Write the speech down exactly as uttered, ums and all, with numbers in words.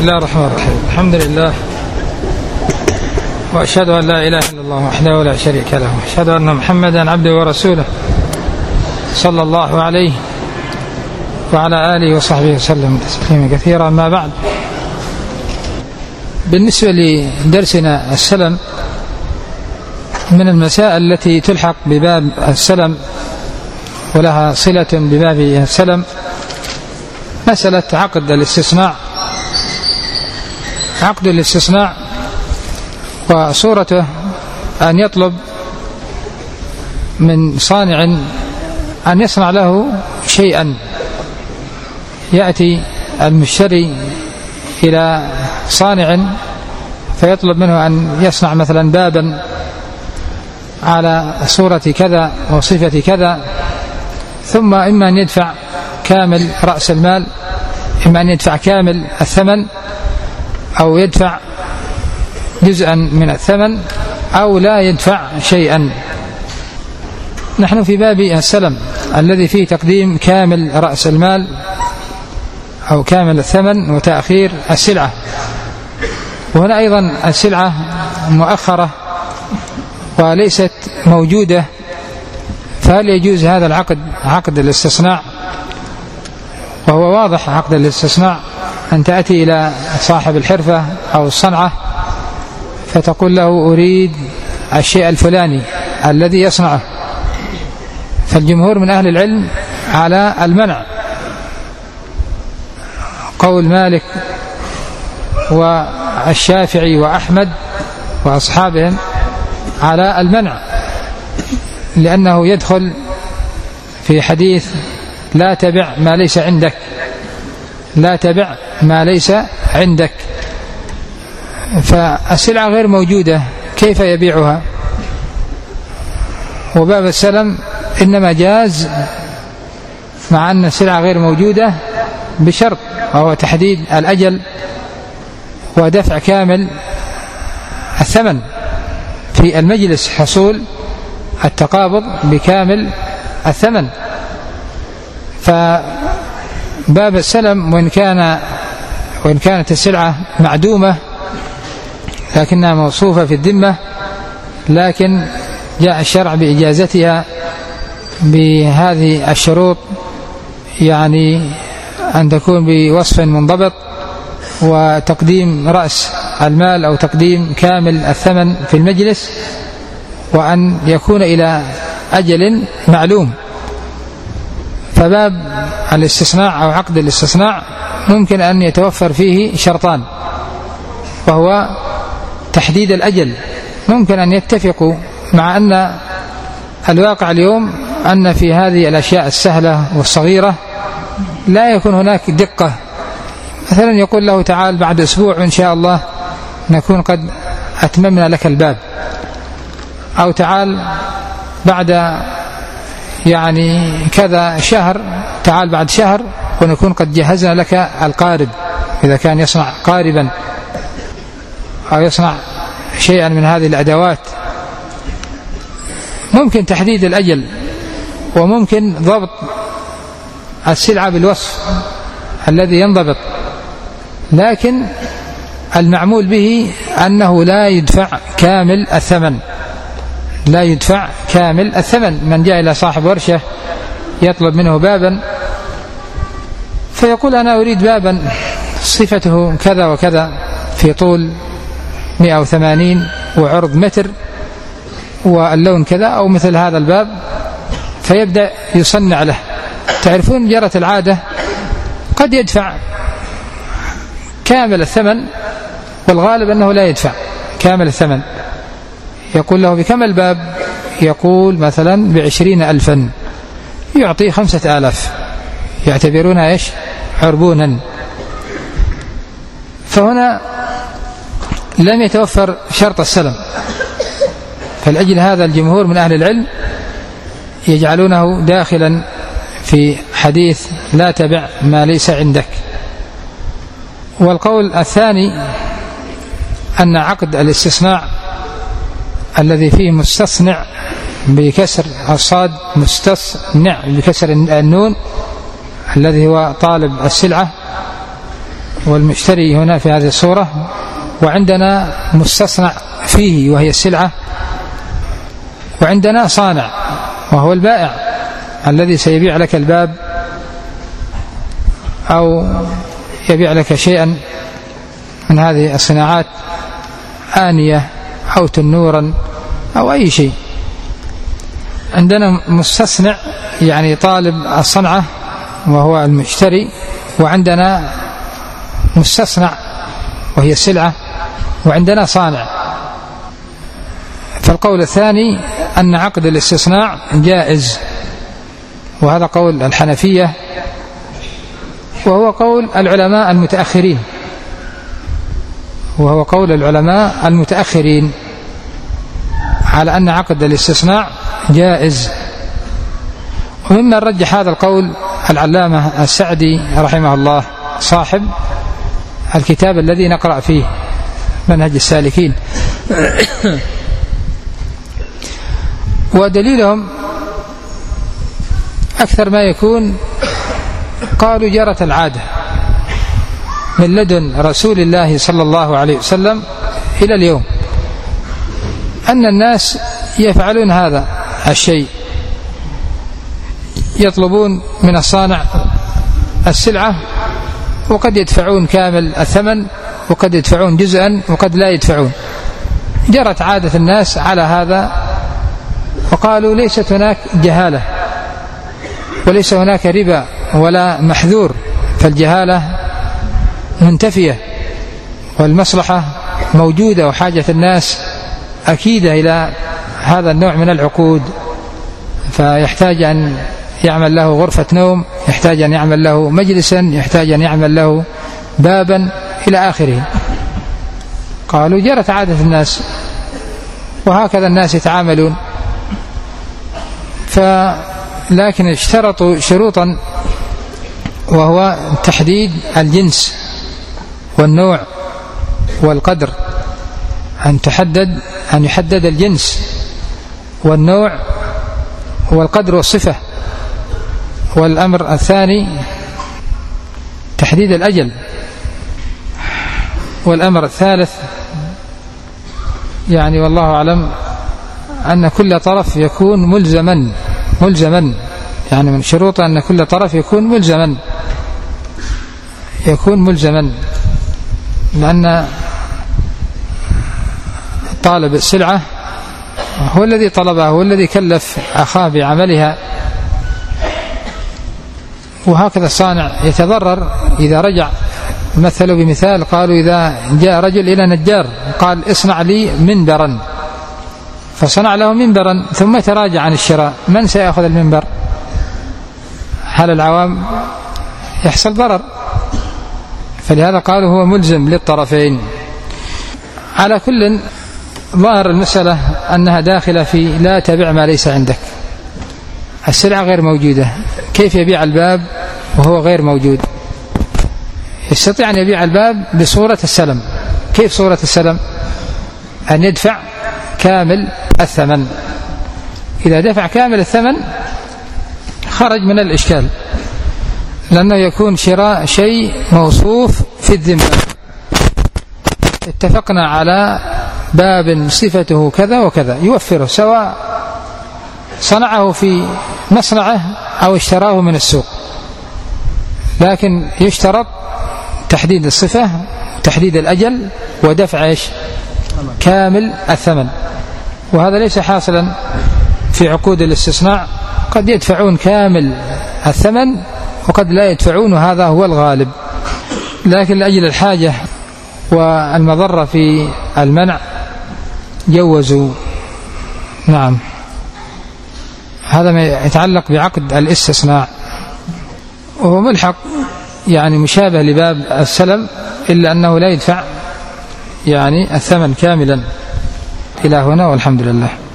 الله الرحمن الرحيم. الحمد لله، وأشهد أن لا إله إلا الله وحده لا شريك له، وأشهد أن محمدا عبده ورسوله صلى الله عليه وعلى آله وصحبه وسلم تسليما كثيرا. ما بعد، بالنسبة لدرسنا السلم، من المسائل التي تلحق بباب السلم ولها صلة بباب السلم مسألة عقد الاستثناء. عقد الاستثناء وصورته أن يطلب من صانع أن يصنع له شيئا. يأتي المشتري إلى صانع فيطلب منه أن يصنع مثلا بابا على صورة كذا وصفة كذا، ثم إما أن يدفع كامل رأس المال، إما أن يدفع كامل الثمن، أو يدفع جزءا من الثمن، أو لا يدفع شيئا. نحن في باب السلم الذي فيه تقديم كامل رأس المال أو كامل الثمن وتأخير السلعة، وهنا أيضا السلعة مؤخرة وليست موجودة، فهل يجوز هذا العقد عقد الاستثناء؟ وهو واضح عقد الاستثناء أن تأتي إلى صاحب الحرفة أو الصنعة فتقول له أريد الشيء الفلاني الذي يصنعه، فالجمهور من أهل العلم على المنع. قول مالك والشافعي وأحمد وأصحابهم على المنع، لأنه يدخل في حديث لا تبع ما ليس عندك، لا تبع ما ليس عندك. فالسلعة غير موجودة كيف يبيعها؟ وباب السلم إنما جاز مع أن السلعة غير موجودة بشرط، وهو تحديد الأجل ودفع كامل الثمن في المجلس، حصول التقابض بكامل الثمن. فباب السلم وإن كان وإن كانت السلعة معدومة لكنها موصوفة في الذمة، لكن جاء الشرع بإجازتها بهذه الشروط، يعني أن تكون بوصف منضبط، وتقديم رأس المال أو تقديم كامل الثمن في المجلس، وأن يكون إلى أجل معلوم. فباب الاستثناء أو عقد الاستثناء ممكن أن يتوفر فيه شرطان، وهو تحديد الأجل. ممكن أن يتفقوا، مع أن الواقع اليوم أن في هذه الأشياء السهلة والصغيرة لا يكون هناك دقة. مثلا يقول له تعال بعد أسبوع إن شاء الله نكون قد أتممنا لك الباب، أو تعال بعد يعني كذا شهر، تعال بعد شهر ونكون قد جهزنا لك القارب، إذا كان يصنع قاربا أو يصنع شيئا من هذه الأدوات. ممكن تحديد الأجل، وممكن ضبط السلعة بالوصف الذي ينضبط، لكن المعمول به أنه لا يدفع كامل الثمن، لا يدفع كامل الثمن. من جاء إلى صاحب ورشة يطلب منه بابا فيقول أنا أريد بابا صفته كذا وكذا، في طول مئة وثمانين وعرض متر واللون كذا، أو مثل هذا الباب، فيبدأ يصنع له. تعرفون جرت العادة قد يدفع كامل الثمن، والغالب أنه لا يدفع كامل الثمن. يقول له بكم الباب؟ يقول مثلا بعشرين ألفا، يعطيه خمسة آلاف، يعتبرونها إيش؟ عربونا. فهنا لم يتوفر شرط السلم، فالأجل هذا الجمهور من أهل العلم يجعلونه داخلا في حديث لا تبع ما ليس عندك. والقول الثاني أن عقد الاستثناء الذي فيه مستصنع بكسر الصاد، مستصنع بكسر النون، الذي هو طالب السلعة، والمشتري هنا في هذه الصورة، وعندنا مستصنع فيه وهي السلعة، وعندنا صانع وهو البائع الذي سيبيع لك الباب أو يبيع لك شيئا من هذه الصناعات، آنية أو تنورا أو أي شيء. عندنا مستصنع يعني طالب الصنعة وهو المشتري، وعندنا مستصنع وهي السلعة، وعندنا صانع. فالقول الثاني أن عقد الاستصناع جائز، وهذا قول الحنفية، وهو قول العلماء المتأخرين وهو قول العلماء المتأخرين على أن عقد الاستصناع جائز. وممن رجح هذا القول العلامة السعدي رحمه الله صاحب الكتاب الذي نقرأ فيه منهج السالكين. ودليلهم أكثر ما يكون قالوا جرت العادة من لدن رسول الله صلى الله عليه وسلم إلى اليوم أن الناس يفعلون هذا الشيء، يطلبون من الصانع السلعة وقد يدفعون كامل الثمن وقد يدفعون جزءا وقد لا يدفعون. جرت عادة الناس على هذا، وقالوا ليست هناك جهالة وليس هناك ربا ولا محذور، فالجهالة منتفية والمصلحة موجودة، وحاجة الناس أكيدة إلى هذا النوع من العقود، فيحتاج أن يعمل له غرفة نوم، يحتاج أن يعمل له مجلسا، يحتاج أن يعمل له بابا إلى آخره. قالوا جرت عادة الناس وهكذا الناس يتعاملون، فلكن اشترطوا شروطا، وهو تحديد الجنس والنوع والقدر، أن تحدد أن يحدد الجنس والنوع والقدر والصفة. والأمر الثاني تحديد الأجل. والأمر الثالث يعني والله أعلم أن كل طرف يكون ملزما ملزما يعني من شروط أن كل طرف يكون ملزما يكون ملزما لأن طالب السلعة هو الذي طلبها، هو الذي كلف أخاه بعملها. وهكذا الصانع يتضرر إذا رجع. مثلوا بمثال، قالوا إذا جاء رجل إلى نجار قال اصنع لي منبرا، فصنع له منبرا ثم تراجع عن الشراء، من سيأخذ المنبر؟ هل العوام؟ يحصل ضرر. فلهذا قالوا هو ملزم للطرفين. على كل ظاهر المسألة أنها داخلة في لا تبع ما ليس عندك. السلعة غير موجودة، كيف يبيع الباب وهو غير موجود؟ يستطيع أن يبيع الباب بصورة السلم. كيف صورة السلم؟ أن يدفع كامل الثمن. إذا دفع كامل الثمن خرج من الإشكال، لأنه يكون شراء شيء موصوف في الذمة، اتفقنا على باب صفته كذا وكذا، يوفره سواء صنعه في مصنعه أو اشتراه من السوق، لكن يشترط تحديد الصفة، تحديد الأجل، ودفع إيش؟ كامل الثمن. وهذا ليس حاصلا في عقود الاستصناع، قد يدفعون كامل الثمن وقد لا يدفعون، وهذا هو الغالب. لكن لأجل الحاجة والمضرة في المنع جوزوا. نعم، هذا ما يتعلق بعقد الاستصناع، وهو ملحق يعني مشابه لباب السلم، إلا أنه لا يدفع يعني الثمن كاملا. إلى هنا والحمد لله.